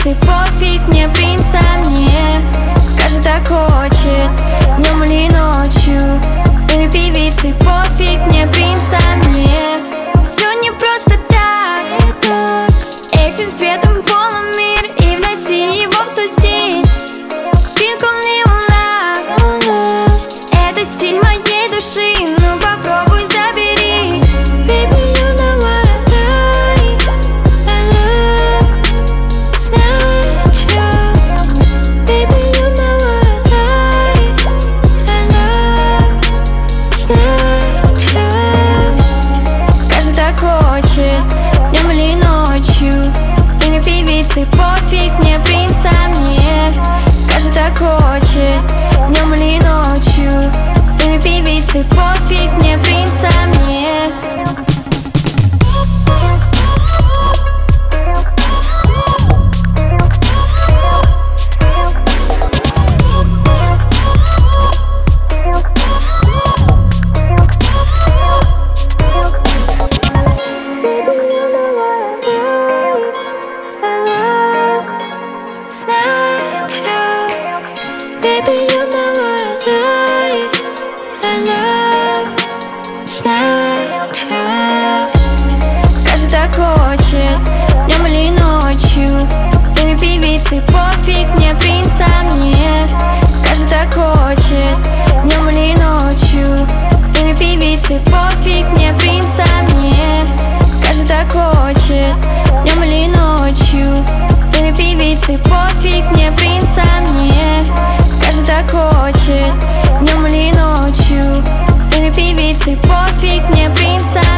певицы пофиг, мне принца мне. Каждый так хочет, днем или ночью. Имя певицы пофиг, мне принца мне. Все не просто так. Этим цветом полон мир, и вноси его в свой стиль. Pink only one love. Это стиль моей души, ну попробуй забери. Baby, you know what I like. I love Snapchat. Baby, you know what I like. I love Snapchat. Каждый так хочет, днем или ночью. Имя певицы пофиг, мне принца мне. Каждый так хочет, днем или ночью. Имя певицы пофиг, мне принца мне. Baby, you know what I like. I love Snapchat. Каждый так хочет, днем или ночью. Имя певицы пофиг, мне принца мне. Каждый так хочет, днем или ночью. Имя певицы пофиг, мне принца мне. Каждый так хочет, днем или ночью. Имя певицы пофиг, мне принца мне. Каждый так хочет, днем или ночью. Имя певицы пофиг, мне принца